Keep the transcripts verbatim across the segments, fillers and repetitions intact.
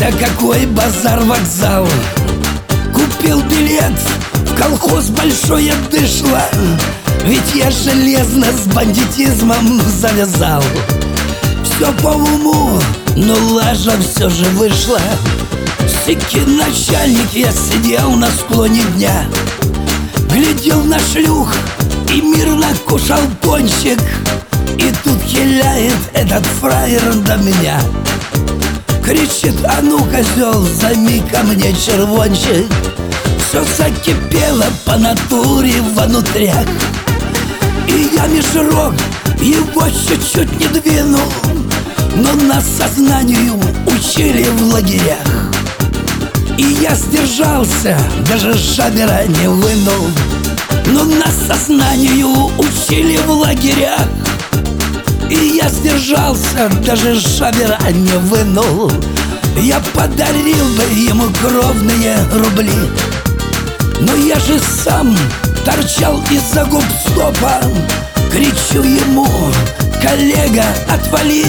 Вся какой базар-вокзал. Купил билет в колхоз большое дышло, ведь я железно с бандитизмом завязал. Все по уму, но лажа все же вышла. Сики начальник, я сидел на склоне дня, глядел на шлюх и мирно кушал пончик. И тут хиляет этот фраер до меня, кричит: а ну, козел, займи ко мне червончик. Все закипело по натуре внутрях, и я меж рог его чуть-чуть не двинул. Но нас сознанию учили в лагерях, и я сдержался, даже шабера не вынул. Но нас сознанию учили в лагерях, и я сдержался, даже шабера не вынул. Я подарил бы ему кровные рубли, но я же сам торчал из-за губ стопа. Кричу ему: коллега, отвали,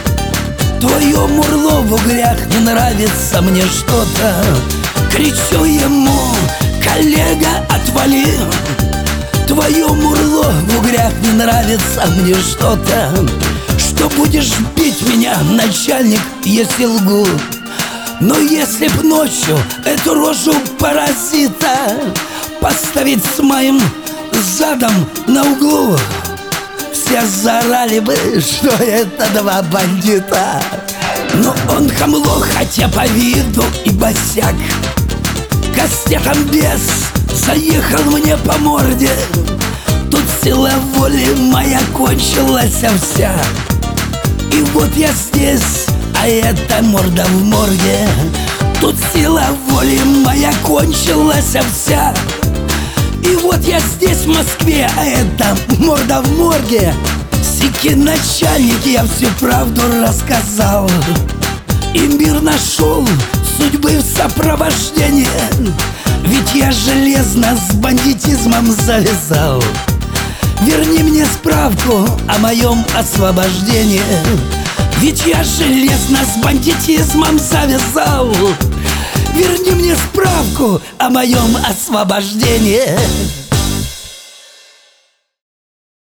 твое мурло в угрях не нравится мне что-то. Кричу ему: коллега, отвали, твое мурло в угрях не нравится мне что-то. Что будешь бить меня, начальник, если лгу? Но если б ночью эту рожу паразита поставить с моим задом на углу, все заорали бы, что это два бандита. Но он хамло, хотя по виду и босяк, кастетом без заехал мне по морде. Тут сила воли моя кончилась вся, и вот я здесь, а это морда в морге. Тут сила воли моя кончилась вся, и вот я здесь, в Москве, а это морда в морге. Сики начальник, я всю правду рассказал, и мир нашел судьбы в сопровождении, ведь я железно с бандитизмом завязал. Верни мне справку о моем освобождении, ведь я железно с бандитизмом завязал. Верни мне справку о моем освобождении.